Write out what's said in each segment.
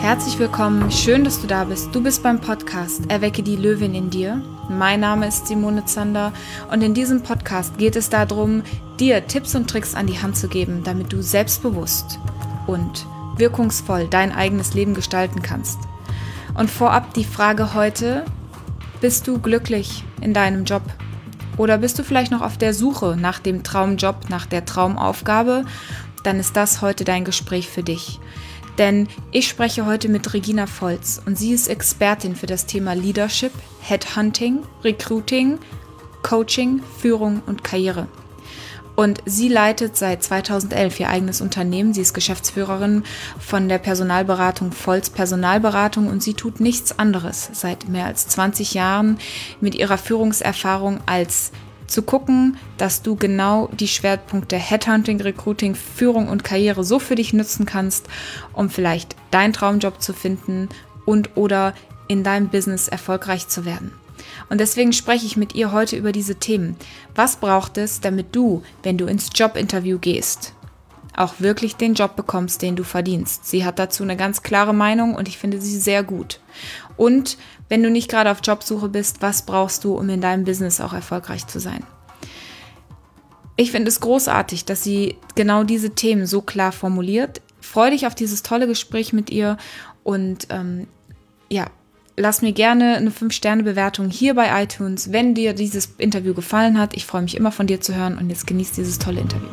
Herzlich willkommen, schön, dass du da bist. Du bist beim Podcast Erwecke die Löwin in dir. Mein Name ist Simone Zander und in diesem Podcast geht es darum, dir Tipps und Tricks an die Hand zu geben, damit du selbstbewusst und wirkungsvoll dein eigenes Leben gestalten kannst. Und vorab die Frage heute, bist du glücklich in deinem Job? Oder bist du vielleicht noch auf der Suche nach dem Traumjob, nach der Traumaufgabe? Dann ist das heute dein Gespräch für dich. Denn ich spreche heute mit Regina Volz und sie ist Expertin für das Thema Leadership, Headhunting, Recruiting, Coaching, Führung und Karriere. Und sie leitet seit 2011 ihr eigenes Unternehmen. Sie ist Geschäftsführerin von der Personalberatung Volz Personalberatung und sie tut nichts anderes seit mehr als 20 Jahren mit ihrer Führungserfahrung als zu gucken, dass du genau die Schwerpunkte Headhunting, Recruiting, Führung und Karriere so für dich nutzen kannst, um vielleicht deinen Traumjob zu finden und oder in deinem Business erfolgreich zu werden. Und deswegen spreche ich mit ihr heute über diese Themen. Was braucht es, damit du, wenn du ins Jobinterview gehst, auch wirklich den Job bekommst, den du verdienst? Sie hat dazu eine ganz klare Meinung und ich finde sie sehr gut. Und wenn du nicht gerade auf Jobsuche bist, was brauchst du, um in deinem Business auch erfolgreich zu sein? Ich finde es großartig, dass sie genau diese Themen so klar formuliert. Freue dich auf dieses tolle Gespräch mit ihr und lass mir gerne eine 5-Sterne-Bewertung hier bei iTunes, wenn dir dieses Interview gefallen hat. Ich freue mich immer von dir zu hören und jetzt genieß dieses tolle Interview.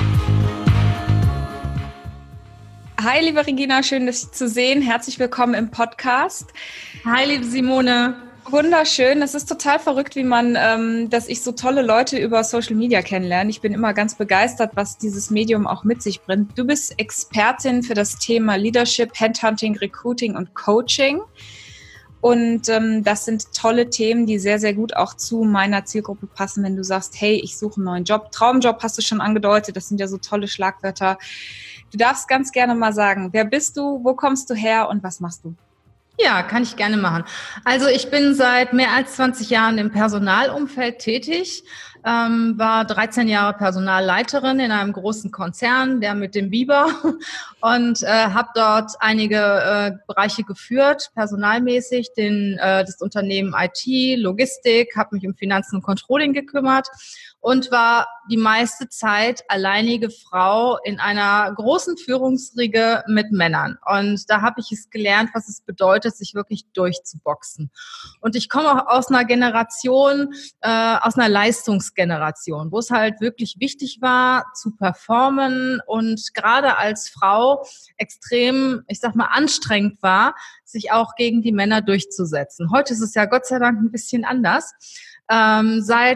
Hi, liebe Regina, schön, dich zu sehen. Herzlich willkommen im Podcast. Hi, liebe Simone. Wunderschön. Es ist total verrückt, dass ich so tolle Leute über Social Media kennenlerne. Ich bin immer ganz begeistert, was dieses Medium auch mit sich bringt. Du bist Expertin für das Thema Leadership, Headhunting, Recruiting und Coaching. Und das sind tolle Themen, die sehr, sehr gut auch zu meiner Zielgruppe passen, wenn du sagst, hey, ich suche einen neuen Job. Traumjob hast du schon angedeutet, das sind ja so tolle Schlagwörter. Du darfst ganz gerne mal sagen, wer bist du, wo kommst du her und was machst du? Ja, kann ich gerne machen. Also ich bin seit mehr als 20 Jahren im Personalumfeld tätig, war 13 Jahre Personalleiterin in einem großen Konzern, der mit dem Biber, und habe dort einige Bereiche geführt, personalmäßig, das Unternehmen IT, Logistik, habe mich um Finanzen und Controlling gekümmert und war die meiste Zeit alleinige Frau in einer großen Führungsriege mit Männern. Und da habe ich es gelernt, was es bedeutet, sich wirklich durchzuboxen. Und ich komme auch aus einer Generation, aus einer Leistungsgeneration, wo es halt wirklich wichtig war, zu performen und gerade als Frau extrem, ich sag mal, anstrengend war, sich auch gegen die Männer durchzusetzen. Heute ist es ja Gott sei Dank ein bisschen anders. Seit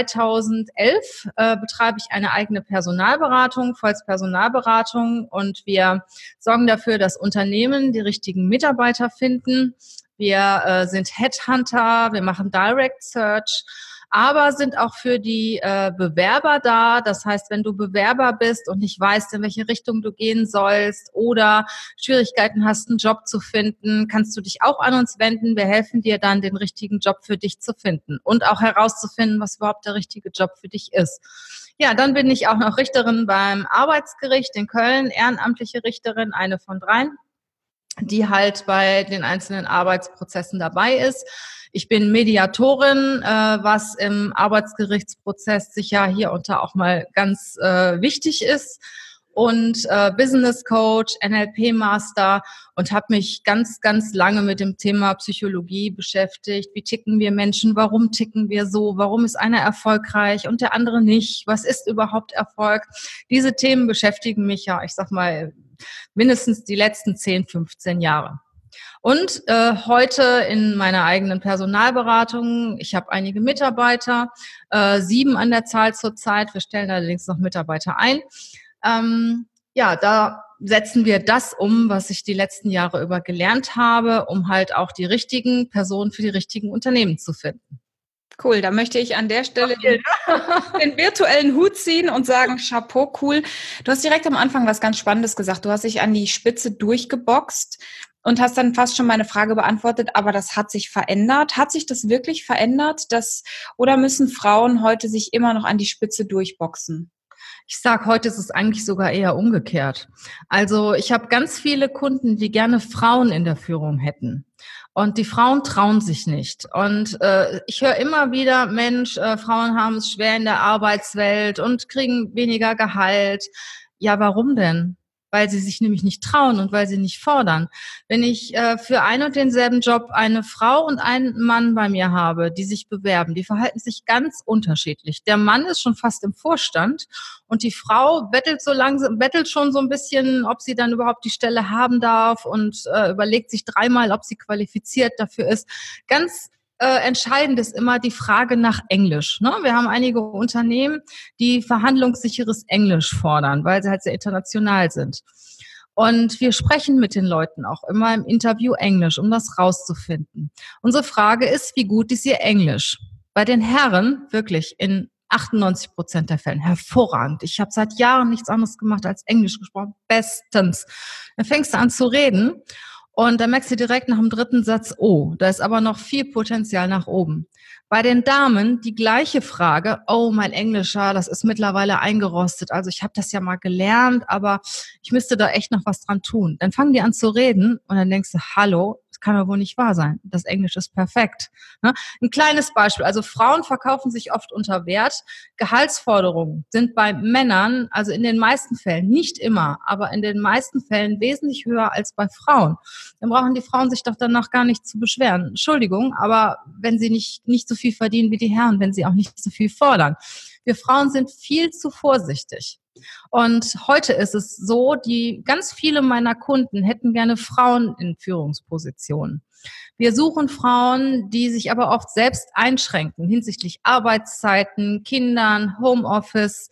2011 betreibe ich eine eigene Personalberatung, Volz Personalberatung, und wir sorgen dafür, dass Unternehmen die richtigen Mitarbeiter finden. Wir sind Headhunter, wir machen Direct Search, aber sind auch für die Bewerber da. Das heißt, wenn du Bewerber bist und nicht weißt, in welche Richtung du gehen sollst oder Schwierigkeiten hast, einen Job zu finden, kannst du dich auch an uns wenden. Wir helfen dir dann, den richtigen Job für dich zu finden und auch herauszufinden, was überhaupt der richtige Job für dich ist. Ja, dann bin ich auch noch Richterin beim Arbeitsgericht in Köln, ehrenamtliche Richterin, eine von 3, die halt bei den einzelnen Arbeitsprozessen dabei ist. Ich bin Mediatorin, was im Arbeitsgerichtsprozess sicher hier und da auch mal ganz wichtig ist, und Business Coach, NLP Master, und habe mich ganz, ganz lange mit dem Thema Psychologie beschäftigt. Wie ticken wir Menschen? Warum ticken wir so? Warum ist einer erfolgreich und der andere nicht? Was ist überhaupt Erfolg? Diese Themen beschäftigen mich ja, ich sag mal, mindestens die letzten 10, 15 Jahre. Und heute in meiner eigenen Personalberatung, ich habe einige Mitarbeiter, 7 an der Zahl zurzeit, wir stellen allerdings noch Mitarbeiter ein. Da setzen wir das um, was ich die letzten Jahre über gelernt habe, um halt auch die richtigen Personen für die richtigen Unternehmen zu finden. Cool, da möchte ich an der Stelle den virtuellen Hut ziehen und sagen, Chapeau, cool. Du hast direkt am Anfang was ganz Spannendes gesagt. Du hast dich an die Spitze durchgeboxt und hast dann fast schon meine Frage beantwortet, aber das hat sich verändert. Hat sich das wirklich verändert? Oder müssen Frauen heute sich immer noch an die Spitze durchboxen? Ich sage, heute ist es eigentlich sogar eher umgekehrt. Also ich habe ganz viele Kunden, die gerne Frauen in der Führung hätten. Und die Frauen trauen sich nicht. Und ich höre immer wieder, Mensch, Frauen haben es schwer in der Arbeitswelt und kriegen weniger Gehalt. Ja, warum denn? Weil sie sich nämlich nicht trauen und weil sie nicht fordern. Wenn ich für ein und denselben Job eine Frau und einen Mann bei mir habe, die sich bewerben, die verhalten sich ganz unterschiedlich. Der Mann ist schon fast im Vorstand und die Frau bettelt schon so ein bisschen, ob sie dann überhaupt die Stelle haben darf und überlegt sich dreimal, ob sie qualifiziert dafür ist. Ganz entscheidend ist immer die Frage nach Englisch. Ne? Wir haben einige Unternehmen, die verhandlungssicheres Englisch fordern, weil sie halt sehr international sind. Und wir sprechen mit den Leuten auch immer im Interview Englisch, um das rauszufinden. Unsere Frage ist, wie gut ist ihr Englisch? Bei den Herren wirklich in 98% der Fällen hervorragend. Ich habe seit Jahren nichts anderes gemacht als Englisch gesprochen. Bestens. Dann fängst du an zu reden. Und dann merkst du direkt nach dem dritten Satz, oh, da ist aber noch viel Potenzial nach oben. Bei den Damen die gleiche Frage, oh, mein Englischer, das ist mittlerweile eingerostet. Also ich habe das ja mal gelernt, aber ich müsste da echt noch was dran tun. Dann fangen die an zu reden und dann denkst du, hallo, das kann doch wohl nicht wahr sein. Das Englisch ist perfekt. Ne? Ein kleines Beispiel, also Frauen verkaufen sich oft unter Wert. Gehaltsforderungen sind bei Männern, also in den meisten Fällen, nicht immer, aber in den meisten Fällen wesentlich höher als bei Frauen. Dann brauchen die Frauen sich doch danach gar nicht zu beschweren. Entschuldigung, aber wenn sie nicht so viel verdienen wie die Herren, wenn sie auch nicht so viel fordern. Wir Frauen sind viel zu vorsichtig. Und heute ist es so, ganz viele meiner Kunden hätten gerne Frauen in Führungspositionen. Wir suchen Frauen, die sich aber oft selbst einschränken hinsichtlich Arbeitszeiten, Kindern, Homeoffice,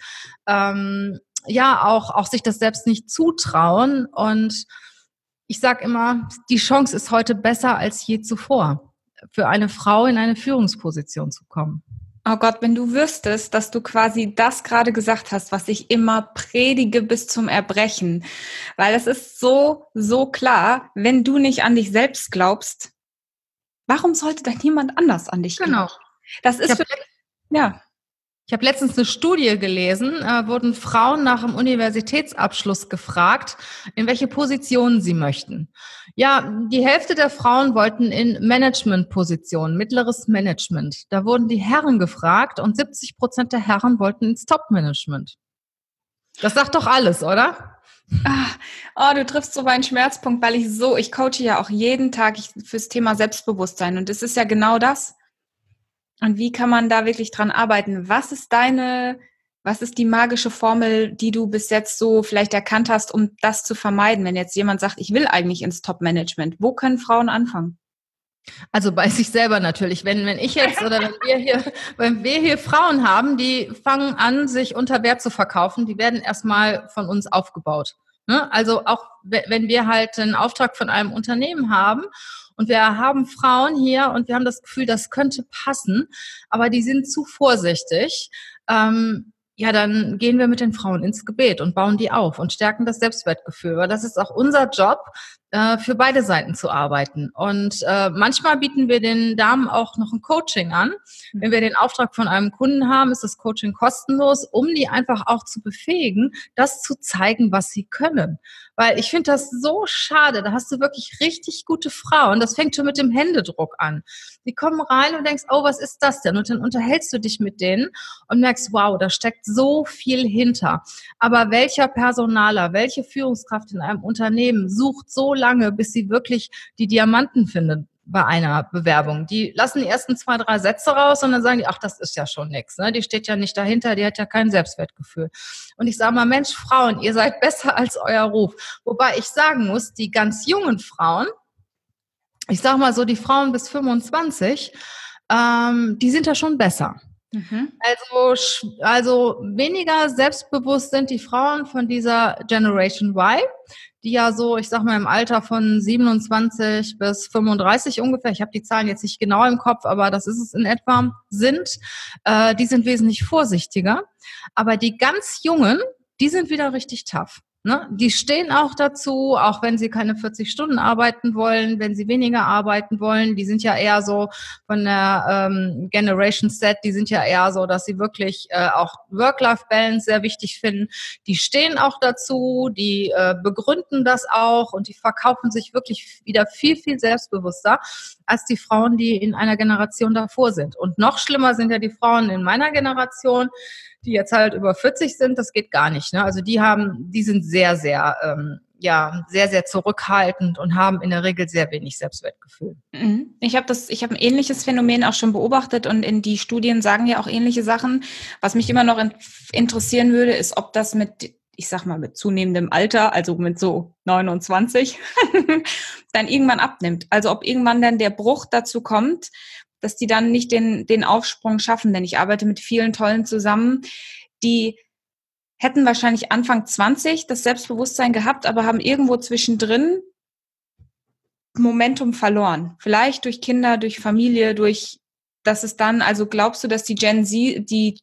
auch sich das selbst nicht zutrauen. Und ich sage immer, die Chance ist heute besser als je zuvor, für eine Frau in eine Führungsposition zu kommen. Oh Gott, wenn du wüsstest, dass du quasi das gerade gesagt hast, was ich immer predige bis zum Erbrechen. Weil das ist so, so klar, wenn du nicht an dich selbst glaubst, warum sollte dann jemand anders an dich glauben? Genau. Das ist Ich habe letztens eine Studie gelesen, wurden Frauen nach dem Universitätsabschluss gefragt, in welche Positionen sie möchten. Ja, die Hälfte der Frauen wollten in Managementpositionen, mittleres Management. Da wurden die Herren gefragt und 70% der Herren wollten ins Top-Management. Das sagt doch alles, oder? Du triffst so meinen Schmerzpunkt, weil ich coache ja auch jeden Tag fürs Thema Selbstbewusstsein und es ist ja genau das. Und wie kann man da wirklich dran arbeiten? Was ist die magische Formel, die du bis jetzt so vielleicht erkannt hast, um das zu vermeiden? Wenn jetzt jemand sagt, ich will eigentlich ins Top-Management, wo können Frauen anfangen? Also bei sich selber natürlich. Wenn ich jetzt oder wenn wir hier Frauen haben, die fangen an, sich unter Wert zu verkaufen, die werden erstmal von uns aufgebaut. Ne? Also auch wenn wir halt einen Auftrag von einem Unternehmen haben und wir haben Frauen hier und wir haben das Gefühl, das könnte passen, aber die sind zu vorsichtig, dann gehen wir mit den Frauen ins Gebet und bauen die auf und stärken das Selbstwertgefühl. Weil das ist auch unser Job, für beide Seiten zu arbeiten. Und manchmal bieten wir den Damen auch noch ein Coaching an. Wenn wir den Auftrag von einem Kunden haben, ist das Coaching kostenlos, um die einfach auch zu befähigen, das zu zeigen, was sie können. Weil ich finde das so schade. Da hast du wirklich richtig gute Frauen. Das fängt schon mit dem Händedruck an. Die kommen rein und denkst, oh, was ist das denn? Und dann unterhältst du dich mit denen und merkst, wow, da steckt so viel hinter. Aber welcher Personaler, welche Führungskraft in einem Unternehmen sucht so lange, bis sie wirklich die Diamanten findet bei einer Bewerbung? Die lassen die ersten 2, 3 Sätze raus und dann sagen die, ach, das ist ja schon nix. Ne? Die steht ja nicht dahinter, die hat ja kein Selbstwertgefühl. Und ich sage mal, Mensch, Frauen, ihr seid besser als euer Ruf. Wobei ich sagen muss, die ganz jungen Frauen, ich sage mal so, die Frauen bis 25, die sind da schon besser. Mhm. Also weniger selbstbewusst sind die Frauen von dieser Generation Y, die ja so, ich sag mal, im Alter von 27 bis 35 ungefähr, ich habe die Zahlen jetzt nicht genau im Kopf, aber das ist es in etwa, die sind wesentlich vorsichtiger. Aber die ganz Jungen, die sind wieder richtig tough. Ne? Die stehen auch dazu, auch wenn sie keine 40 Stunden arbeiten wollen, wenn sie weniger arbeiten wollen. Die sind ja eher so von der Generation Z, die sind ja eher so, dass sie wirklich auch Work-Life-Balance sehr wichtig finden. Die stehen auch dazu, die begründen das auch und die verkaufen sich wirklich wieder viel, viel selbstbewusster als die Frauen, die in einer Generation davor sind. Und noch schlimmer sind ja die Frauen in meiner Generation, die jetzt halt über 40 sind, das geht gar nicht. Ne? Also die sind sehr, sehr, sehr, sehr zurückhaltend und haben in der Regel sehr wenig Selbstwertgefühl. Ich habe ein ähnliches Phänomen auch schon beobachtet und in die Studien sagen ja auch ähnliche Sachen. Was mich immer noch interessieren würde, ist, ob das mit, ich sag mal, mit zunehmendem Alter, also mit so 29, dann irgendwann abnimmt. Also ob irgendwann dann der Bruch dazu kommt, dass die dann nicht den Aufsprung schaffen. Denn ich arbeite mit vielen Tollen zusammen, die hätten wahrscheinlich Anfang 20 das Selbstbewusstsein gehabt, aber haben irgendwo zwischendrin Momentum verloren. Vielleicht durch Kinder, durch Familie, dass es dann, also glaubst du, dass die Gen Z, die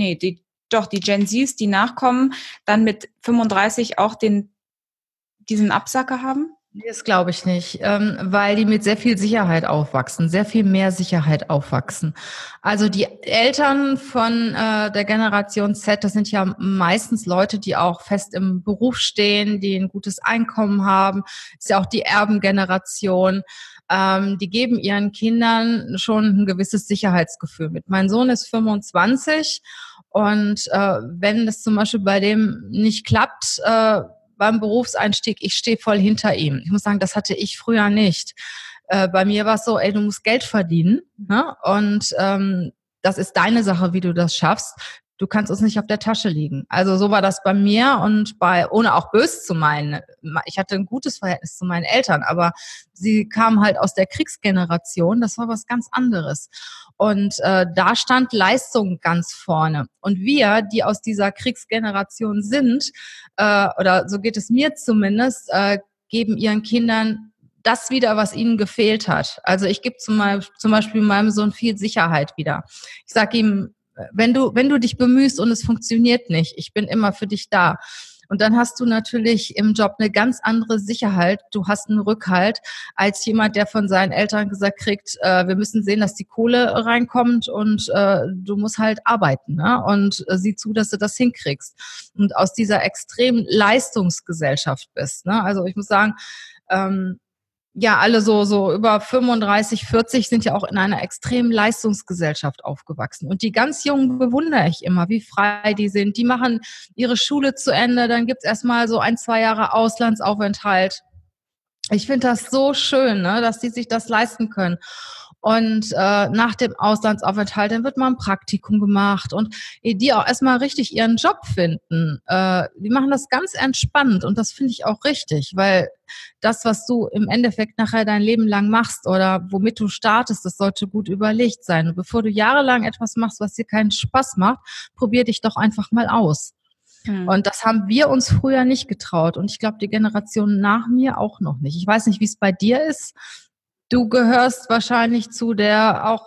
Gen Zs, die nachkommen, dann mit 35 auch diesen Absacker haben? Das glaube ich nicht, weil die mit sehr viel Sicherheit aufwachsen, sehr viel mehr Sicherheit aufwachsen. Also die Eltern von der Generation Z, das sind ja meistens Leute, die auch fest im Beruf stehen, die ein gutes Einkommen haben. Ist ja auch die Erbengeneration. Die geben ihren Kindern schon ein gewisses Sicherheitsgefühl mit. Mein Sohn ist 25 und wenn das zum Beispiel bei dem nicht klappt, beim Berufseinstieg, ich stehe voll hinter ihm. Ich muss sagen, das hatte ich früher nicht. Bei mir war es so, du musst Geld verdienen, ne? Und das ist deine Sache, wie du das schaffst. Du kannst uns nicht auf der Tasche liegen. Also so war das bei mir und ohne auch böse zu meinen. Ich hatte ein gutes Verhältnis zu meinen Eltern, aber sie kamen halt aus der Kriegsgeneration. Das war was ganz anderes. Und da stand Leistung ganz vorne. Und wir, die aus dieser Kriegsgeneration sind, oder so geht es mir zumindest, geben ihren Kindern das wieder, was ihnen gefehlt hat. Also ich gebe zum Beispiel meinem Sohn viel Sicherheit wieder. Ich sage ihm, wenn du dich bemühst und es funktioniert nicht, ich bin immer für dich da. Und dann hast du natürlich im Job eine ganz andere Sicherheit. Du hast einen Rückhalt als jemand, der von seinen Eltern gesagt kriegt, wir müssen sehen, dass die Kohle reinkommt und du musst halt arbeiten, ne? Und sieh zu, dass du das hinkriegst. Und aus dieser extremen Leistungsgesellschaft bist, ne? Also ich muss sagen, alle so über 35, 40 sind ja auch in einer extremen Leistungsgesellschaft aufgewachsen. Und die ganz Jungen bewundere ich immer, wie frei die sind. Die machen ihre Schule zu Ende, dann gibt's erstmal so 1-2 Jahre Auslandsaufenthalt. Ich finde das so schön, ne, dass die sich das leisten können. Und nach dem Auslandsaufenthalt, dann wird mal ein Praktikum gemacht und die auch erstmal richtig ihren Job finden. Die machen das ganz entspannt und das finde ich auch richtig, weil das, was du im Endeffekt nachher dein Leben lang machst oder womit du startest, das sollte gut überlegt sein. Und bevor du jahrelang etwas machst, was dir keinen Spaß macht, probier dich doch einfach mal aus. Und das haben wir uns früher nicht getraut. Und ich glaube, die Generation nach mir auch noch nicht. Ich weiß nicht, wie es bei dir ist. Du gehörst wahrscheinlich zu der auch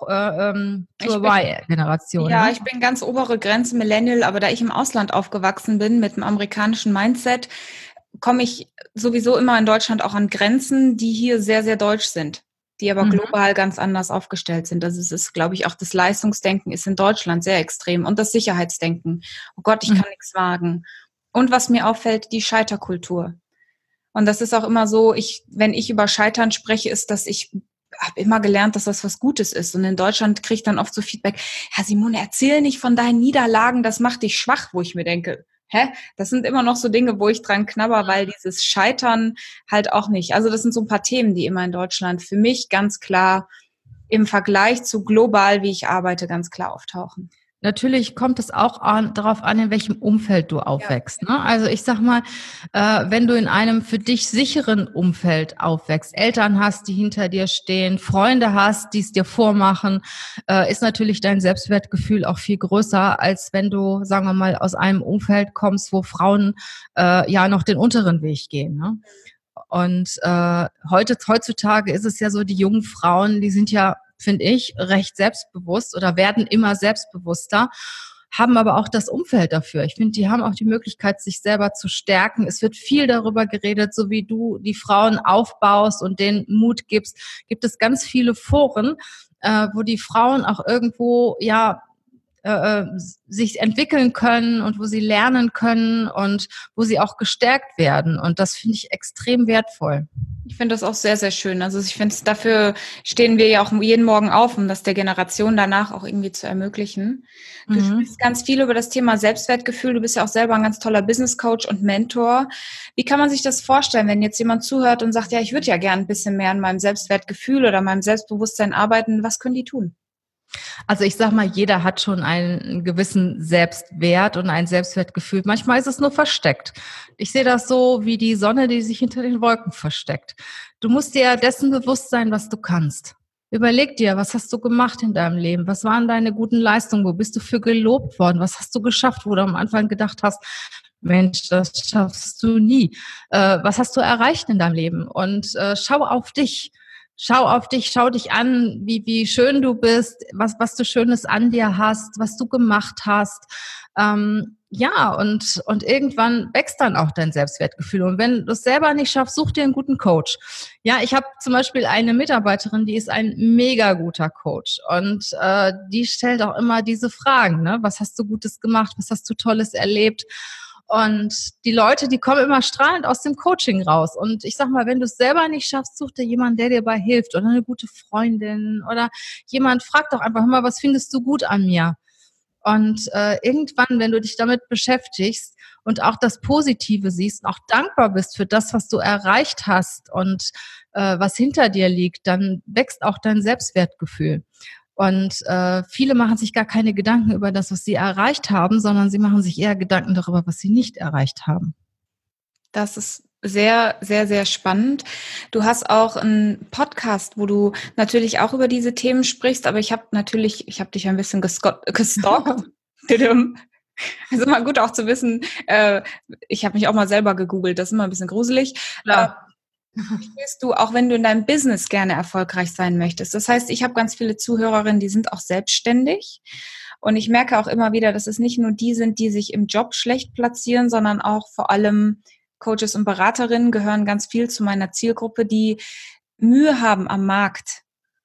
zur Y-Generation. Ja, ne? ich bin ganz obere Grenze Millennial, aber da ich im Ausland aufgewachsen bin mit einem amerikanischen Mindset, komme ich sowieso immer in Deutschland auch an Grenzen, die hier sehr, sehr deutsch sind, die aber global ganz anders aufgestellt sind. Also es ist, glaube ich, auch das Leistungsdenken ist in Deutschland sehr extrem und das Sicherheitsdenken. Oh Gott, ich kann nichts wagen. Und was mir auffällt, die Scheiterkultur. Und das ist auch immer so, wenn ich über Scheitern spreche, ist, dass ich habe immer gelernt, dass das was Gutes ist. Und in Deutschland kriege ich dann oft so Feedback, ja Simone, erzähl nicht von deinen Niederlagen, das macht dich schwach, wo ich mir denke, das sind immer noch so Dinge, wo ich dran knabber, weil dieses Scheitern halt auch nicht. Also das sind so ein paar Themen, die immer in Deutschland für mich ganz klar im Vergleich zu global, wie ich arbeite, ganz klar auftauchen. Natürlich kommt es auch darauf an, in welchem Umfeld du aufwächst. Ne? Also ich sag mal, wenn du in einem für dich sicheren Umfeld aufwächst, Eltern hast, die hinter dir stehen, Freunde hast, die es dir vormachen, ist natürlich dein Selbstwertgefühl auch viel größer, als wenn du, sagen wir mal, aus einem Umfeld kommst, wo Frauen noch den unteren Weg gehen. Ne? Und heutzutage ist es ja so, die jungen Frauen, die sind ja, finde ich, recht selbstbewusst oder werden immer selbstbewusster. haben aber auch das Umfeld dafür. Ich finde, die haben auch die Möglichkeit, sich selber zu stärken. Es wird viel darüber geredet, so wie du die Frauen aufbaust und denen Mut gibst, gibt es ganz viele Foren, wo die Frauen auch irgendwo, sich entwickeln können und wo sie lernen können und wo sie auch gestärkt werden. Und das finde ich extrem wertvoll. Ich finde das auch sehr, sehr schön. Also ich finde, dafür stehen wir ja auch jeden Morgen auf, um das der Generation danach auch irgendwie zu ermöglichen. Du sprichst ganz viel über das Thema Selbstwertgefühl. Du bist ja auch selber ein ganz toller Business Coach und Mentor. Wie kann man sich das vorstellen, wenn jetzt jemand zuhört und sagt, ja, ich würde ja gern ein bisschen mehr an meinem Selbstwertgefühl oder meinem Selbstbewusstsein arbeiten? Was können die tun? Also ich sag mal, jeder hat schon einen gewissen Selbstwert und ein Selbstwertgefühl. Manchmal ist es nur versteckt. Ich sehe das so wie die Sonne, die sich hinter den Wolken versteckt. Du musst dir dessen bewusst sein, was du kannst. Überleg dir, was hast du gemacht in deinem Leben? Was waren deine guten Leistungen? Wo bist du für gelobt worden? Was hast du geschafft, wo du am Anfang gedacht hast, Mensch, das schaffst du nie. Was hast du erreicht in deinem Leben? Und schau auf dich. Schau auf dich, schau dich an, wie schön du bist, was du Schönes an dir hast, was du gemacht hast. Und irgendwann wächst dann auch dein Selbstwertgefühl. Und wenn du es selber nicht schaffst, such dir einen guten Coach. Ja, ich habe zum Beispiel eine Mitarbeiterin, die ist ein mega guter Coach. Und die stellt auch immer diese Fragen, ne? Was hast du Gutes gemacht? Was hast du Tolles erlebt? Und die Leute, die kommen immer strahlend aus dem Coaching raus. Und ich sag mal, wenn du es selber nicht schaffst, such dir jemanden, der dir dabei hilft oder eine gute Freundin oder jemand, frag doch einfach, hör mal, was findest du gut an mir? Und irgendwann, wenn du dich damit beschäftigst und auch das Positive siehst, auch dankbar bist für das, was du erreicht hast und was hinter dir liegt, dann wächst auch dein Selbstwertgefühl. Und viele machen sich gar keine Gedanken über das, was sie erreicht haben, sondern sie machen sich eher Gedanken darüber, was sie nicht erreicht haben. Das ist sehr, sehr, sehr spannend. Du hast auch einen Podcast, wo du natürlich auch über diese Themen sprichst, aber ich habe dich ein bisschen gestalkt. Also mal gut auch zu wissen, ich habe mich auch mal selber gegoogelt, das ist immer ein bisschen gruselig. Ja. Stehst du, auch wenn du in deinem Business gerne erfolgreich sein möchtest. Das heißt, ich habe ganz viele Zuhörerinnen, die sind auch selbstständig. Und ich merke auch immer wieder, dass es nicht nur die sind, die sich im Job schlecht platzieren, sondern auch vor allem Coaches und Beraterinnen gehören ganz viel zu meiner Zielgruppe, die Mühe haben, am Markt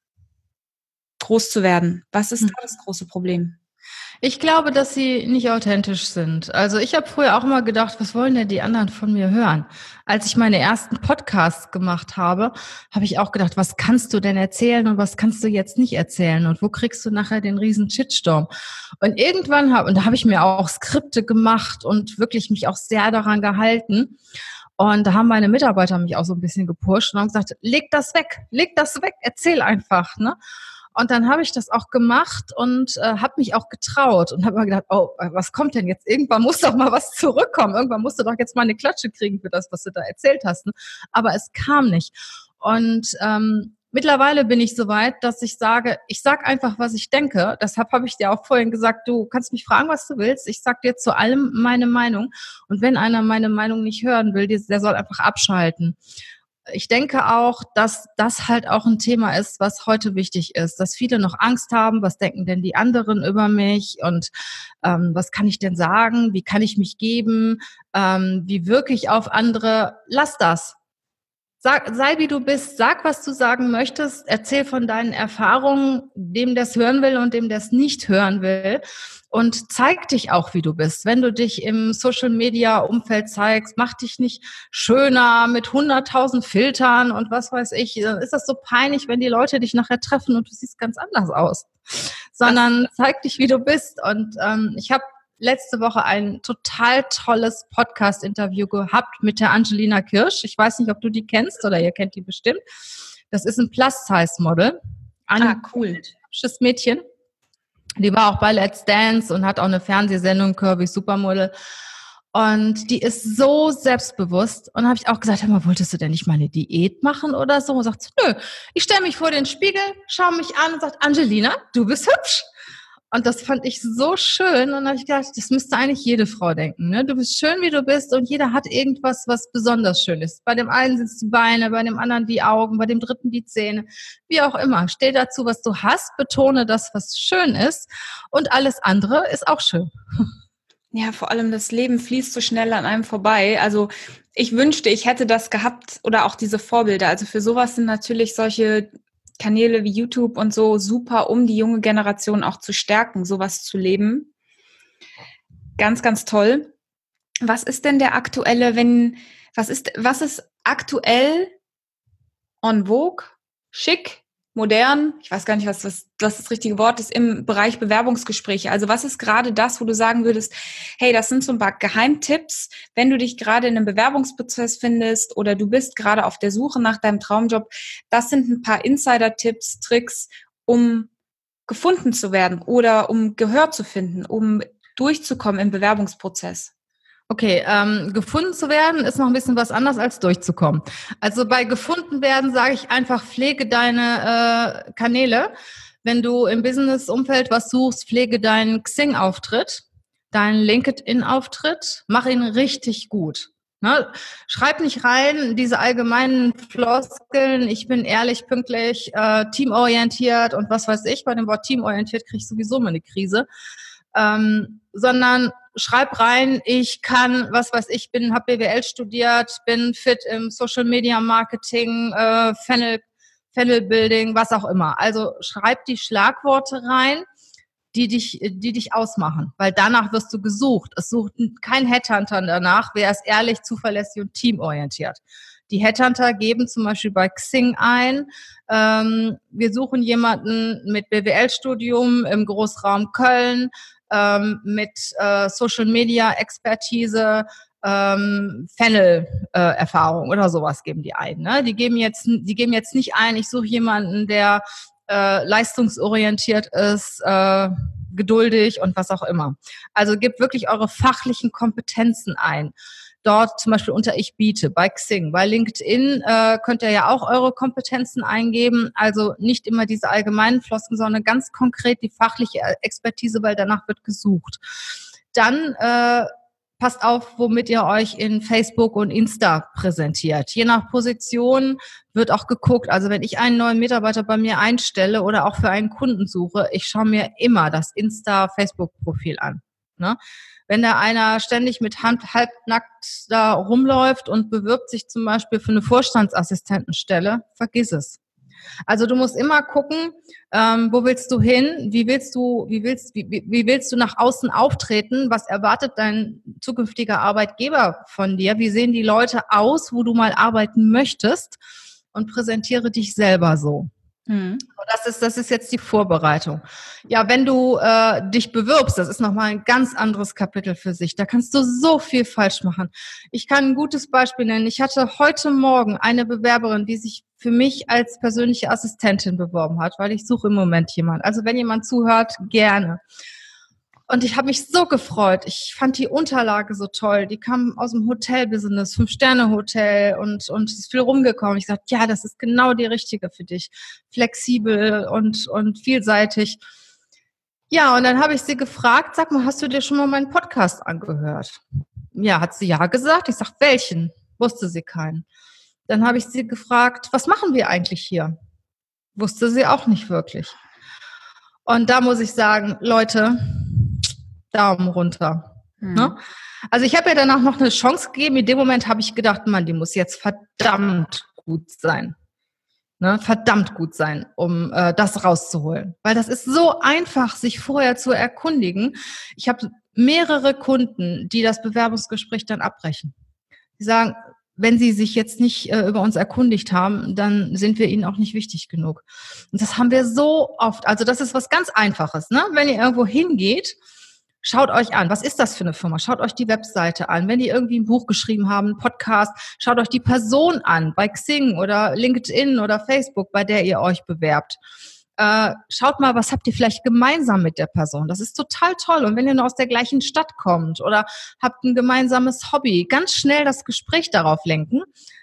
groß zu werden. Was ist da das große Problem? Ich glaube, dass sie nicht authentisch sind. Also ich habe früher auch immer gedacht, was wollen denn die anderen von mir hören? Als ich meine ersten Podcasts gemacht habe, habe ich auch gedacht, was kannst du denn erzählen und was kannst du jetzt nicht erzählen? Und wo kriegst du nachher den riesen Shitstorm? Und irgendwann da habe ich mir auch Skripte gemacht und wirklich mich auch sehr daran gehalten. Und da haben meine Mitarbeiter mich auch so ein bisschen gepusht und haben gesagt, leg das weg, erzähl einfach, ne? Und dann habe ich das auch gemacht und habe mich auch getraut und habe mir gedacht, oh, was kommt denn jetzt? Irgendwann muss doch mal was zurückkommen. Irgendwann musst du doch jetzt mal eine Klatsche kriegen für das, was du da erzählt hast. Ne? Aber es kam nicht. Und mittlerweile bin ich so weit, dass ich sage einfach, was ich denke. Deshalb habe ich dir auch vorhin gesagt, du kannst mich fragen, was du willst. Ich sage dir zu allem meine Meinung. Und wenn einer meine Meinung nicht hören will, der soll einfach abschalten. Ich denke auch, dass das halt auch ein Thema ist, was heute wichtig ist, dass viele noch Angst haben, was denken denn die anderen über mich und was kann ich denn sagen, wie kann ich mich geben, wie wirke ich auf andere, lass das. Sei wie du bist, sag, was du sagen möchtest, erzähl von deinen Erfahrungen, dem das hören will und dem das nicht hören will. Und zeig dich auch, wie du bist. Wenn du dich im Social-Media-Umfeld zeigst, mach dich nicht schöner mit 100.000 Filtern und was weiß ich. Dann ist das so peinlich, wenn die Leute dich nachher treffen und du siehst ganz anders aus. Sondern zeig dich, wie du bist. Und ich habe letzte Woche ein total tolles Podcast-Interview gehabt mit der Angelina Kirsch. Ich weiß nicht, ob du die kennst oder ihr kennt die bestimmt. Das ist ein Plus-Size-Model. Cool. Hübsches Mädchen. Die war auch bei Let's Dance und hat auch eine Fernsehsendung, Curvy Supermodel. Und die ist so selbstbewusst. Und habe ich auch gesagt, hör mal, wolltest du denn nicht mal eine Diät machen oder so? Und sagt sie, nö, ich stelle mich vor den Spiegel, schaue mich an und sagt, Angelina, du bist hübsch. Und das fand ich so schön. Und dann habe ich gedacht, das müsste eigentlich jede Frau denken. Ne? Du bist schön, wie du bist, und jeder hat irgendwas, was besonders schön ist. Bei dem einen sind es die Beine, bei dem anderen die Augen, bei dem dritten die Zähne, wie auch immer. Steh dazu, was du hast, betone das, was schön ist, und alles andere ist auch schön. Ja, vor allem das Leben fließt so schnell an einem vorbei. Also ich wünschte, ich hätte das gehabt oder auch diese Vorbilder. Also für sowas sind natürlich solche Kanäle wie YouTube und so super, um die junge Generation auch zu stärken, sowas zu leben. Ganz, ganz toll. Was ist denn der aktuelle, was ist aktuell en vogue, schick, modern? Ich weiß gar nicht, was das richtige Wort ist im Bereich Bewerbungsgespräche. Also was ist gerade das, wo du sagen würdest, hey, das sind so ein paar Geheimtipps, wenn du dich gerade in einem Bewerbungsprozess findest oder du bist gerade auf der Suche nach deinem Traumjob. Das sind ein paar Insider-Tipps, Tricks, um gefunden zu werden oder um Gehör zu finden, um durchzukommen im Bewerbungsprozess. Okay, gefunden zu werden ist noch ein bisschen was anderes als durchzukommen. Also bei gefunden werden sage ich einfach, pflege deine Kanäle. Wenn du im Business-Umfeld was suchst, pflege deinen Xing-Auftritt, deinen LinkedIn-Auftritt, mach ihn richtig gut. Ne? Schreib nicht rein diese allgemeinen Floskeln, ich bin ehrlich, pünktlich, teamorientiert und was weiß ich. Bei dem Wort teamorientiert kriege ich sowieso mal eine Krise. Sondern schreib rein, ich kann, was weiß ich, habe BWL studiert, bin fit im Social Media Marketing, Funnel Building, was auch immer. Also schreib die Schlagworte rein, die dich ausmachen, weil danach wirst du gesucht. Es sucht kein Headhunter danach, wer ist ehrlich, zuverlässig und teamorientiert. Die Headhunter geben zum Beispiel bei Xing ein, wir suchen jemanden mit BWL-Studium im Großraum Köln, mit Social Media Expertise, Funnel-Erfahrung oder sowas geben die ein. Ne? Die geben jetzt nicht ein, ich suche jemanden, der leistungsorientiert ist, geduldig und was auch immer. Also gebt wirklich eure fachlichen Kompetenzen ein. Dort zum Beispiel unter Ich biete, bei Xing, bei LinkedIn könnt ihr ja auch eure Kompetenzen eingeben. Also nicht immer diese allgemeinen Floskeln, sondern ganz konkret die fachliche Expertise, weil danach wird gesucht. Dann passt auf, womit ihr euch in Facebook und Insta präsentiert. Je nach Position wird auch geguckt. Also wenn ich einen neuen Mitarbeiter bei mir einstelle oder auch für einen Kunden suche, ich schaue mir immer das Insta-Facebook-Profil an. Ne? Wenn da einer ständig mit halbnackt da rumläuft und bewirbt sich zum Beispiel für eine Vorstandsassistentenstelle, vergiss es. Also du musst immer gucken, wo willst du hin, wie willst du nach außen auftreten, was erwartet dein zukünftiger Arbeitgeber von dir, wie sehen die Leute aus, wo du mal arbeiten möchtest, und präsentiere dich selber so. Das ist jetzt die Vorbereitung. Ja, wenn du dich bewirbst, das ist nochmal ein ganz anderes Kapitel für sich. Da kannst du so viel falsch machen. Ich kann ein gutes Beispiel nennen. Ich hatte heute Morgen eine Bewerberin, die sich für mich als persönliche Assistentin beworben hat, weil ich suche im Moment jemanden. Also wenn jemand zuhört, gerne. Und ich habe mich so gefreut. Ich fand die Unterlage so toll. Die kam aus dem Hotelbusiness, 5-Sterne-Hotel und ist viel rumgekommen. Ich sagte, ja, das ist genau die richtige für dich. Flexibel und vielseitig. Ja, und dann habe ich sie gefragt, sag mal, hast du dir schon mal meinen Podcast angehört? Ja, hat sie ja gesagt. Ich sag, welchen? Wusste sie keinen. Dann habe ich sie gefragt, was machen wir eigentlich hier? Wusste sie auch nicht wirklich. Und da muss ich sagen, Leute, Daumen runter. Ne? Also ich habe ihr danach noch eine Chance gegeben. In dem Moment habe ich gedacht, Mann, die muss jetzt verdammt gut sein. Ne? Verdammt gut sein, um das rauszuholen. Weil das ist so einfach, sich vorher zu erkundigen. Ich habe mehrere Kunden, die das Bewerbungsgespräch dann abbrechen. Die sagen, wenn sie sich jetzt nicht über uns erkundigt haben, dann sind wir ihnen auch nicht wichtig genug. Und das haben wir so oft. Also das ist was ganz Einfaches. Ne? Wenn ihr irgendwo hingeht, schaut euch an, was ist das für eine Firma? Schaut euch die Webseite an. Wenn die irgendwie ein Buch geschrieben haben, einen Podcast, schaut euch die Person an, bei Xing oder LinkedIn oder Facebook, bei der ihr euch bewerbt. Schaut mal, was habt ihr vielleicht gemeinsam mit der Person? Das ist total toll. Und wenn ihr nur aus der gleichen Stadt kommt oder habt ein gemeinsames Hobby, ganz schnell das Gespräch darauf lenken.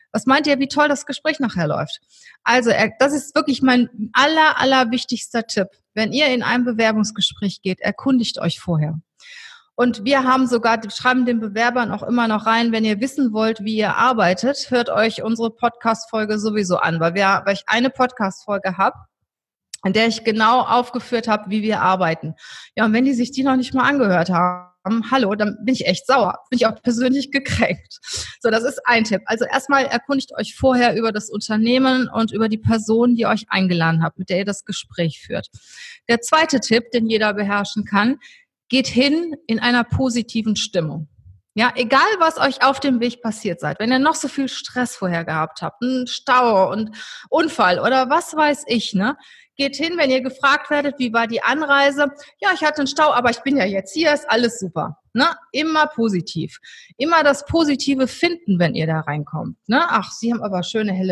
Was meint ihr, wie toll das Gespräch nachher läuft? Also, das ist wirklich mein allerwichtigster Tipp. Wenn ihr in ein Bewerbungsgespräch geht, erkundigt euch vorher. Und wir schreiben den Bewerbern auch immer noch rein, wenn ihr wissen wollt, wie ihr arbeitet, hört euch unsere Podcast-Folge sowieso an, weil ich eine Podcast-Folge habe, in der ich genau aufgeführt habe, wie wir arbeiten. Ja, und wenn die sich die noch nicht mal angehört haben, hallo, dann bin ich echt sauer. Bin ich auch persönlich gekränkt. So, das ist ein Tipp. Also erstmal erkundigt euch vorher über das Unternehmen und über die Person, die euch eingeladen hat, mit der ihr das Gespräch führt. Der zweite Tipp, den jeder beherrschen kann: Geht hin in einer positiven Stimmung. Ja, egal was euch auf dem Weg passiert seid, wenn ihr noch so viel Stress vorher gehabt habt, einen Stau und Unfall oder was weiß ich, ne? Geht hin, wenn ihr gefragt werdet, wie war die Anreise? Ja, ich hatte einen Stau, aber ich bin ja jetzt hier, ist alles super. Ne? Immer positiv. Immer das Positive finden, wenn ihr da reinkommt. Ne? Ach, Sie haben aber schöne helle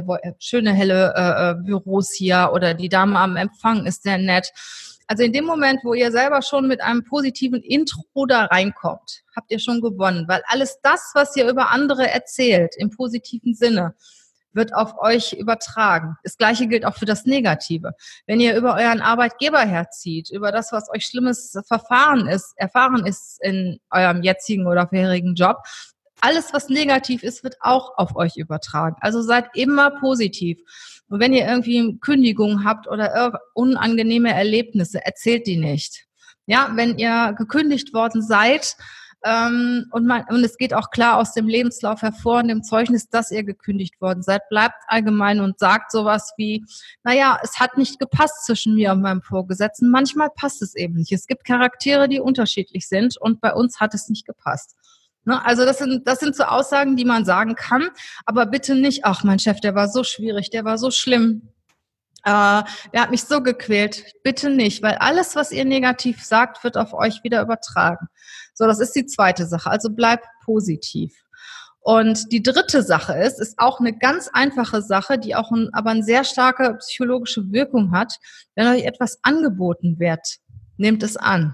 Büros hier, oder die Dame am Empfang ist sehr nett. Also in dem Moment, wo ihr selber schon mit einem positiven Intro da reinkommt, habt ihr schon gewonnen, weil alles das, was ihr über andere erzählt, im positiven Sinne, wird auf euch übertragen. Das Gleiche gilt auch für das Negative. Wenn ihr über euren Arbeitgeber herzieht, über das, was euch Schlimmes erfahren ist in eurem jetzigen oder vorherigen Job, alles, was negativ ist, wird auch auf euch übertragen. Also seid immer positiv. Und wenn ihr irgendwie Kündigungen habt oder unangenehme Erlebnisse, erzählt die nicht. Ja, wenn ihr gekündigt worden seid, und es geht auch klar aus dem Lebenslauf hervor und dem Zeugnis, dass ihr gekündigt worden seid, bleibt allgemein und sagt sowas wie: Naja, es hat nicht gepasst zwischen mir und meinem Vorgesetzten. Manchmal passt es eben nicht. Es gibt Charaktere, die unterschiedlich sind, und bei uns hat es nicht gepasst. Ne? Also das sind so Aussagen, die man sagen kann, aber bitte nicht: Ach, mein Chef, der war so schwierig, der war so schlimm. Der hat mich so gequält. Bitte nicht, weil alles, was ihr negativ sagt, wird auf euch wieder übertragen. So, das ist die zweite Sache. Also bleibt positiv. Und die dritte Sache ist auch eine ganz einfache Sache, die auch aber eine sehr starke psychologische Wirkung hat. Wenn euch etwas angeboten wird, nehmt es an.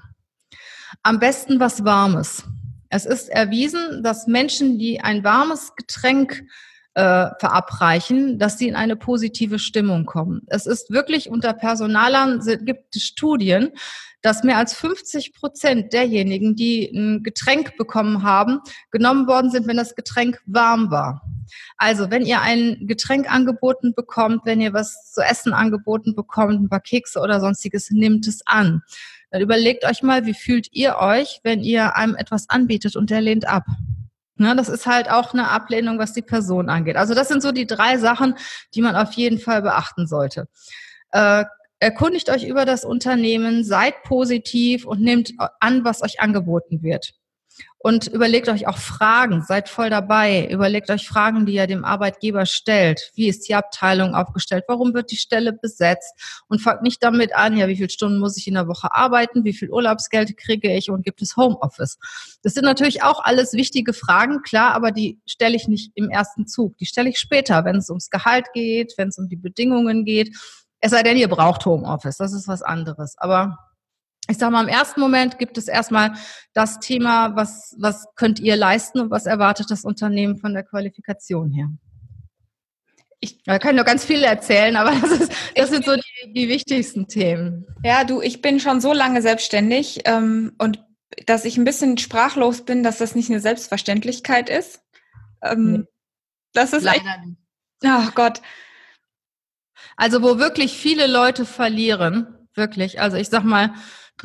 Am besten was Warmes. Es ist erwiesen, dass Menschen, die ein warmes Getränk verabreichen, dass sie in eine positive Stimmung kommen. Es ist wirklich, unter Personalern gibt es Studien, dass mehr als 50% derjenigen, die ein Getränk bekommen haben, genommen worden sind, wenn das Getränk warm war. Also wenn ihr ein Getränk angeboten bekommt, wenn ihr was zu essen angeboten bekommt, ein paar Kekse oder sonstiges, nehmt es an. Dann überlegt euch mal, wie fühlt ihr euch, wenn ihr einem etwas anbietet und der lehnt ab? Ne, das ist halt auch eine Ablehnung, was die Person angeht. Also das sind so die 3 Sachen, die man auf jeden Fall beachten sollte. Erkundigt euch über das Unternehmen, seid positiv und nehmt an, was euch angeboten wird. Und überlegt euch auch Fragen, seid voll dabei. Überlegt euch Fragen, die ihr dem Arbeitgeber stellt. Wie ist die Abteilung aufgestellt? Warum wird die Stelle besetzt? Und fangt nicht damit an, ja, wie viele Stunden muss ich in der Woche arbeiten? Wie viel Urlaubsgeld kriege ich? Und gibt es Homeoffice? Das sind natürlich auch alles wichtige Fragen, klar, aber die stelle ich nicht im ersten Zug. Die stelle ich später, wenn es ums Gehalt geht, wenn es um die Bedingungen geht. Es sei denn, ihr braucht Homeoffice, das ist was anderes. Aber ich sage mal, im ersten Moment gibt es erstmal das Thema, was könnt ihr leisten und was erwartet das Unternehmen von der Qualifikation her. Ich kann nur ganz viel erzählen, aber das sind so die wichtigsten Themen. Ja, ich bin schon so lange selbstständig und dass ich ein bisschen sprachlos bin, dass das nicht eine Selbstverständlichkeit ist. Nee. Das ist leider echt, nicht. Oh Gott. Also wo wirklich viele Leute verlieren, wirklich, also ich sag mal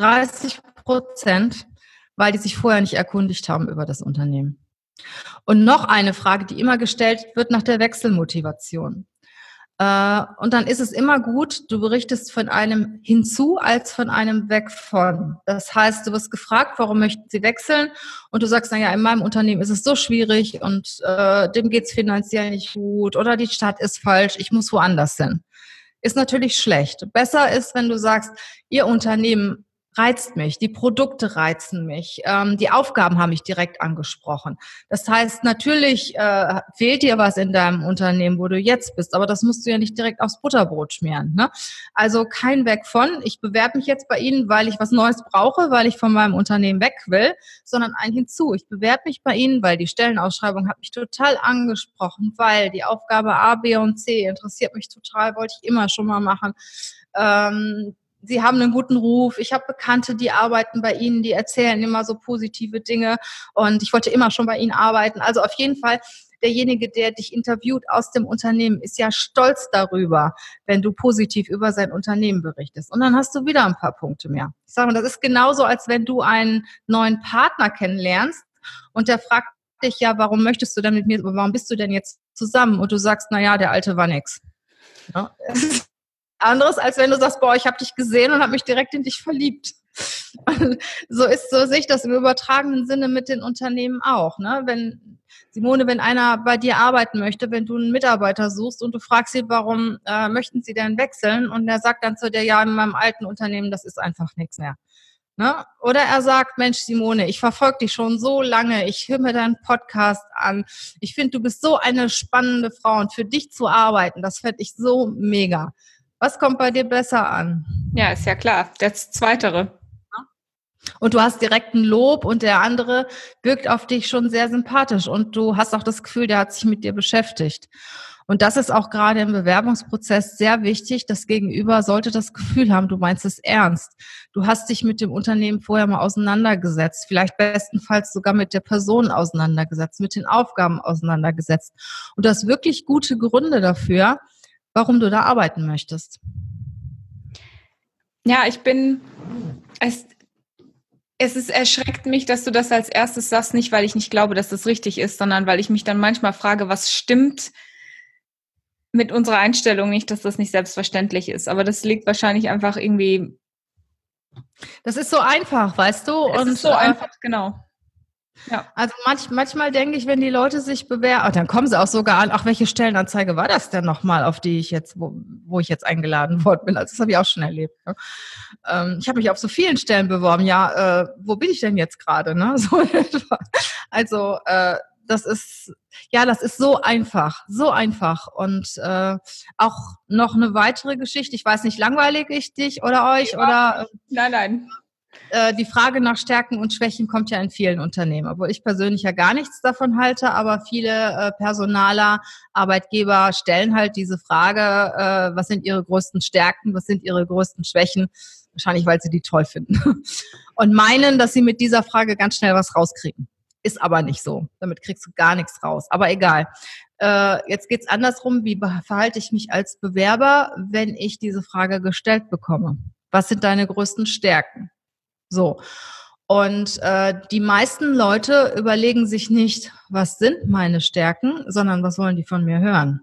30%, weil die sich vorher nicht erkundigt haben über das Unternehmen. Und noch eine Frage, die immer gestellt wird, nach der Wechselmotivation. Und dann ist es immer gut, du berichtest von einem hinzu als von einem weg von. Das heißt, du wirst gefragt, warum möchten Sie wechseln? Und du sagst, naja, in meinem Unternehmen ist es so schwierig und dem geht's finanziell nicht gut oder die Stadt ist falsch, ich muss woanders hin. Ist natürlich schlecht. Besser ist, wenn du sagst, Ihr Unternehmen reizt mich, die Produkte reizen mich, die Aufgaben haben mich direkt angesprochen. Das heißt, natürlich fehlt dir was in deinem Unternehmen, wo du jetzt bist, aber das musst du ja nicht direkt aufs Butterbrot schmieren, ne? Also kein Weg von, ich bewerbe mich jetzt bei Ihnen, weil ich was Neues brauche, weil ich von meinem Unternehmen weg will, sondern ein hinzu. Ich bewerbe mich bei Ihnen, weil die Stellenausschreibung hat mich total angesprochen, weil die Aufgabe A, B und C interessiert mich total, wollte ich immer schon mal machen. Sie haben einen guten Ruf. Ich habe Bekannte, die arbeiten bei Ihnen, die erzählen immer so positive Dinge und ich wollte immer schon bei Ihnen arbeiten. Also auf jeden Fall, derjenige, der dich interviewt aus dem Unternehmen, ist ja stolz darüber, wenn du positiv über sein Unternehmen berichtest. Und dann hast du wieder ein paar Punkte mehr. Ich sage mal, das ist genauso, als wenn du einen neuen Partner kennenlernst und der fragt dich ja, warum möchtest du denn mit mir, warum bist du denn jetzt zusammen? Und du sagst, na ja, der Alte war nix. Ja? Anderes, als wenn du sagst, boah, ich habe dich gesehen und habe mich direkt in dich verliebt. Und so sehe ich das im übertragenen Sinne mit den Unternehmen auch. Ne? Simone, wenn einer bei dir arbeiten möchte, wenn du einen Mitarbeiter suchst und du fragst sie, warum möchten sie denn wechseln? Und er sagt dann zu dir, ja, in meinem alten Unternehmen, das ist einfach nichts mehr. Ne? Oder er sagt, Mensch, Simone, ich verfolge dich schon so lange, ich höre mir deinen Podcast an, ich finde, du bist so eine spannende Frau und für dich zu arbeiten, das fände ich so mega. Was kommt bei dir besser an? Ja, ist ja klar. Das Zweitere. Und du hast direkt ein Lob und der andere wirkt auf dich schon sehr sympathisch und du hast auch das Gefühl, der hat sich mit dir beschäftigt. Und das ist auch gerade im Bewerbungsprozess sehr wichtig. Das Gegenüber sollte das Gefühl haben, du meinst es ernst. Du hast dich mit dem Unternehmen vorher mal auseinandergesetzt, vielleicht bestenfalls sogar mit der Person auseinandergesetzt, mit den Aufgaben auseinandergesetzt. Und du hast wirklich gute Gründe dafür, warum du da arbeiten möchtest. Ja, es erschreckt mich, dass du das als erstes sagst, nicht weil ich nicht glaube, dass das richtig ist, sondern weil ich mich dann manchmal frage, was stimmt mit unserer Einstellung nicht, dass das nicht selbstverständlich ist. Aber das liegt wahrscheinlich einfach irgendwie. Das ist so einfach, weißt du? Es ist so einfach, genau. Ja. Also manchmal denke ich, wenn die Leute sich bewerben, dann kommen sie auch sogar an, ach, welche Stellenanzeige war das denn nochmal, auf die ich jetzt, wo ich jetzt eingeladen worden bin? Also das habe ich auch schon erlebt. Ne? Ich habe mich auf so vielen Stellen beworben. Ja, wo bin ich denn jetzt gerade? Ne? So also das ist so einfach, so einfach. Und auch noch eine weitere Geschichte. Ich weiß nicht, langweilige ich dich oder euch oder? Nein. Die Frage nach Stärken und Schwächen kommt ja in vielen Unternehmen, obwohl ich persönlich ja gar nichts davon halte, aber viele Personaler, Arbeitgeber stellen halt diese Frage, was sind ihre größten Stärken, was sind ihre größten Schwächen, wahrscheinlich, weil sie die toll finden und meinen, dass sie mit dieser Frage ganz schnell was rauskriegen. Ist aber nicht so, damit kriegst du gar nichts raus, aber egal. Jetzt geht's andersrum, wie verhalte ich mich als Bewerber, wenn ich diese Frage gestellt bekomme? Was sind deine größten Stärken? So. Und die meisten Leute überlegen sich nicht, was sind meine Stärken, sondern was wollen die von mir hören?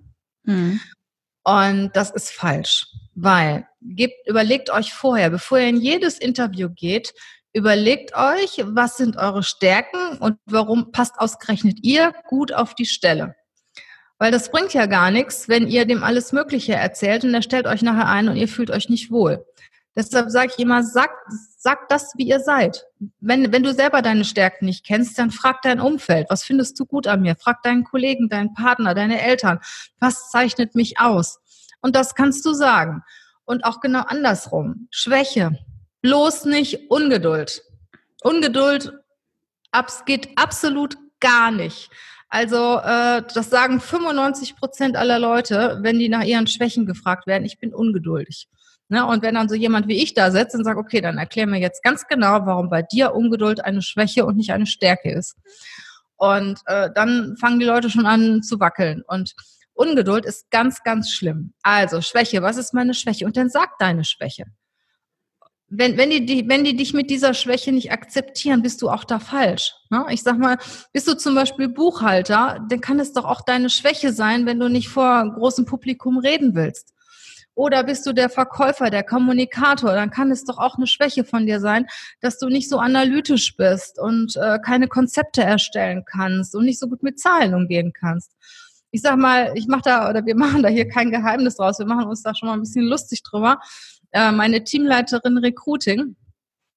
Und das ist falsch, weil überlegt euch vorher, bevor ihr in jedes Interview geht, überlegt euch, was sind eure Stärken und warum passt ausgerechnet ihr gut auf die Stelle. Weil das bringt ja gar nichts, wenn ihr dem alles Mögliche erzählt und er stellt euch nachher ein und ihr fühlt euch nicht wohl. Deshalb sage ich immer, sagt das, wie ihr seid. Wenn du selber deine Stärken nicht kennst, dann frag dein Umfeld. Was findest du gut an mir? Frag deinen Kollegen, deinen Partner, deine Eltern. Was zeichnet mich aus? Und das kannst du sagen. Und auch genau andersrum. Schwäche. Bloß nicht Ungeduld. Ungeduld geht absolut gar nicht. Also das sagen 95% aller Leute, wenn die nach ihren Schwächen gefragt werden, ich bin ungeduldig. Ne? Und wenn dann so jemand wie ich da sitzt und sagt, okay, dann erklär mir jetzt ganz genau, warum bei dir Ungeduld eine Schwäche und nicht eine Stärke ist. Und dann fangen die Leute schon an zu wackeln. Und Ungeduld ist ganz, ganz schlimm. Also Schwäche, was ist meine Schwäche? Und dann sag deine Schwäche. Wenn die dich mit dieser Schwäche nicht akzeptieren, bist du auch da falsch. Ne? Ich sag mal, bist du zum Beispiel Buchhalter, dann kann es doch auch deine Schwäche sein, wenn du nicht vor großem Publikum reden willst. Oder bist du der Verkäufer, der Kommunikator, dann kann es doch auch eine Schwäche von dir sein, dass du nicht so analytisch bist und keine Konzepte erstellen kannst und nicht so gut mit Zahlen umgehen kannst. Ich sag mal, wir machen da hier kein Geheimnis draus, wir machen uns da schon mal ein bisschen lustig drüber. Meine Teamleiterin Recruiting,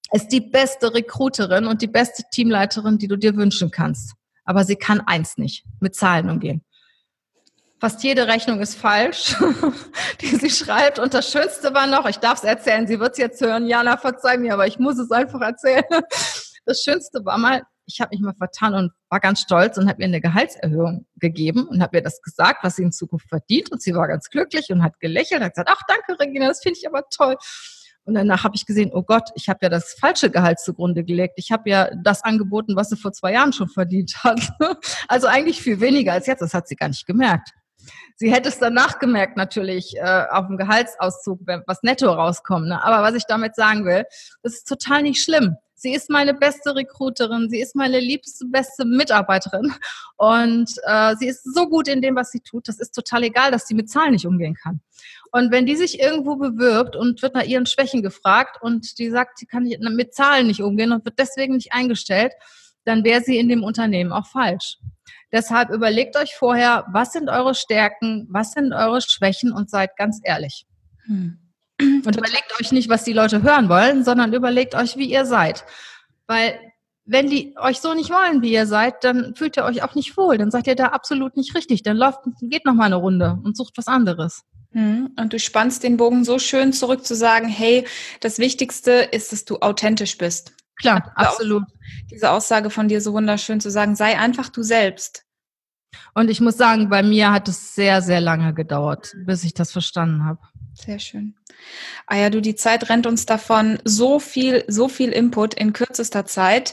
ist die beste Recruiterin und die beste Teamleiterin, die du dir wünschen kannst. Aber sie kann eins nicht, mit Zahlen umgehen. Fast jede Rechnung ist falsch, die sie schreibt. Und das Schönste war noch, ich darf es erzählen, sie wird es jetzt hören, Jana, verzeih mir, aber ich muss es einfach erzählen. Das Schönste war mal, ich habe mich mal vertan und war ganz stolz und habe ihr eine Gehaltserhöhung gegeben und habe ihr das gesagt, was sie in Zukunft verdient. Und sie war ganz glücklich und hat gelächelt und hat gesagt, ach danke Regina, das finde ich aber toll. Und danach habe ich gesehen, oh Gott, ich habe ja das falsche Gehalt zugrunde gelegt. Ich habe ja das angeboten, was sie vor 2 Jahren schon verdient hat. Also eigentlich viel weniger als jetzt. Das hat sie gar nicht gemerkt. Sie hätte es danach gemerkt natürlich auf dem Gehaltsauszug, was netto rauskommt. Ne? Aber was ich damit sagen will, das ist total nicht schlimm. Sie ist meine beste Recruiterin, sie ist meine liebste, beste Mitarbeiterin und sie ist so gut in dem, was sie tut. Das ist total egal, dass sie mit Zahlen nicht umgehen kann. Und wenn die sich irgendwo bewirbt und wird nach ihren Schwächen gefragt und die sagt, sie kann mit Zahlen nicht umgehen und wird deswegen nicht eingestellt, dann wäre sie in dem Unternehmen auch falsch. Deshalb überlegt euch vorher, was sind eure Stärken, was sind eure Schwächen und seid ganz ehrlich. Und überlegt euch nicht, was die Leute hören wollen, sondern überlegt euch, wie ihr seid. Weil wenn die euch so nicht wollen, wie ihr seid, dann fühlt ihr euch auch nicht wohl. Dann seid ihr da absolut nicht richtig. Dann geht noch mal eine Runde und sucht was anderes. Und du spannst den Bogen so schön zurück zu sagen, hey, das Wichtigste ist, dass du authentisch bist. Klar, absolut. Diese Aussage von dir so wunderschön zu sagen, sei einfach du selbst. Und ich muss sagen, bei mir hat es sehr, sehr lange gedauert, bis ich das verstanden habe. Sehr schön. Ah ja, die Zeit rennt uns davon. So viel Input in kürzester Zeit.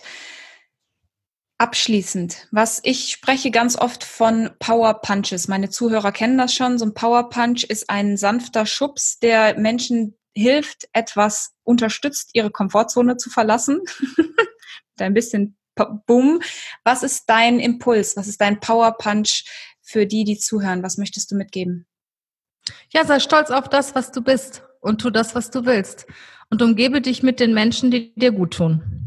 Abschließend, ich spreche ganz oft von Power Punches. Meine Zuhörer kennen das schon. So ein Power Punch ist ein sanfter Schubs, der Menschen hilft, etwas unterstützt, ihre Komfortzone zu verlassen. Mit ein bisschen Boom. Was ist dein Impuls? Was ist dein Power Punch für die zuhören? Was möchtest du mitgeben? Ja, sei stolz auf das, was du bist und tu das, was du willst. Und umgebe dich mit den Menschen, die dir gut tun.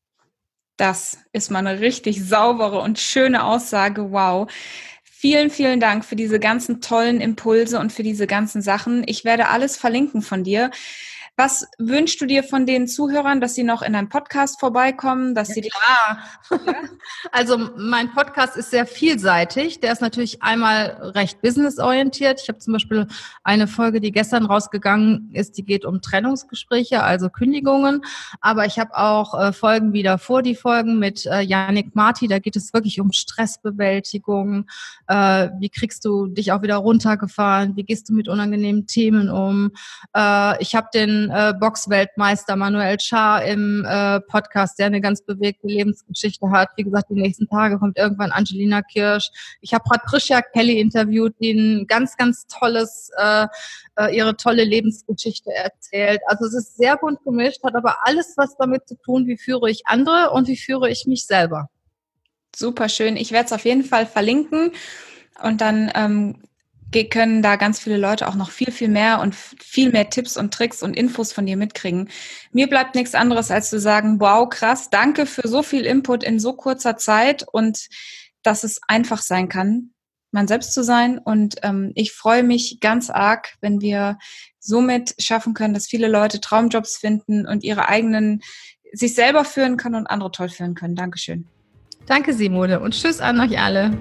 Das ist mal eine richtig saubere und schöne Aussage. Wow. Vielen, vielen Dank für diese ganzen tollen Impulse und für diese ganzen Sachen. Ich werde alles verlinken von dir. Was wünschst du dir von den Zuhörern, dass sie noch in deinen Podcast vorbeikommen? Dass sie klar. Also mein Podcast ist sehr vielseitig. Der ist natürlich einmal recht businessorientiert. Ich habe zum Beispiel eine Folge, die gestern rausgegangen ist, die geht um Trennungsgespräche, also Kündigungen. Aber ich habe auch Folgen wie davor, die Folgen mit Yannick Marti. Da geht es wirklich um Stressbewältigung. Wie kriegst du dich auch wieder runtergefahren? Wie gehst du mit unangenehmen Themen um? Ich habe den Boxweltmeister Manuel Schaar im Podcast, der eine ganz bewegte Lebensgeschichte hat. Wie gesagt, die nächsten Tage kommt irgendwann Angelina Kirsch. Ich habe Patricia Kelly interviewt, die ein ganz, ganz ihre tolle Lebensgeschichte erzählt. Also es ist sehr bunt gemischt, hat aber alles was damit zu tun, wie führe ich andere und wie führe ich mich selber. Super schön. Ich werde es auf jeden Fall verlinken und dann können da ganz viele Leute auch noch viel, viel mehr und viel mehr Tipps und Tricks und Infos von dir mitkriegen. Mir bleibt nichts anderes, als zu sagen, wow, krass, danke für so viel Input in so kurzer Zeit und dass es einfach sein kann, man selbst zu sein. Und ich freue mich ganz arg, wenn wir somit schaffen können, dass viele Leute Traumjobs finden und sich selber führen können und andere toll führen können. Dankeschön. Danke, Simone, und tschüss an euch alle.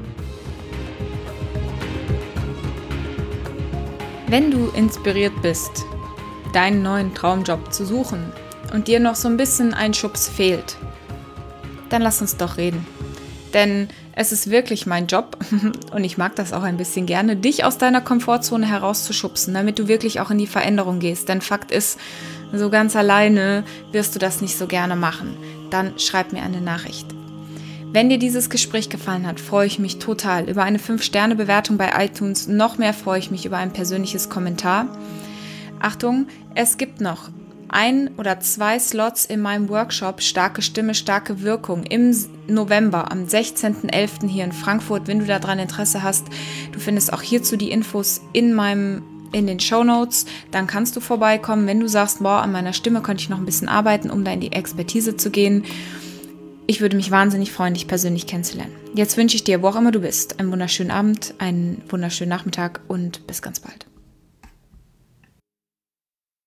Wenn du inspiriert bist, deinen neuen Traumjob zu suchen und dir noch so ein bisschen ein Schubs fehlt, dann lass uns doch reden. Denn es ist wirklich mein Job und ich mag das auch ein bisschen gerne, dich aus deiner Komfortzone herauszuschubsen, damit du wirklich auch in die Veränderung gehst. Denn Fakt ist, so ganz alleine wirst du das nicht so gerne machen. Dann schreib mir eine Nachricht. Wenn dir dieses Gespräch gefallen hat, freue ich mich total über eine 5-Sterne-Bewertung bei iTunes. Noch mehr freue ich mich über ein persönliches Kommentar. Achtung, es gibt noch 1 oder 2 Slots in meinem Workshop Starke Stimme, starke Wirkung im November, am 16.11. hier in Frankfurt. Wenn du daran Interesse hast, du findest auch hierzu die Infos in den Shownotes, dann kannst du vorbeikommen. Wenn du sagst, an meiner Stimme könnte ich noch ein bisschen arbeiten, um da in die Expertise zu gehen. Ich würde mich wahnsinnig freuen, dich persönlich kennenzulernen. Jetzt wünsche ich dir, wo auch immer du bist, einen wunderschönen Abend, einen wunderschönen Nachmittag und bis ganz bald.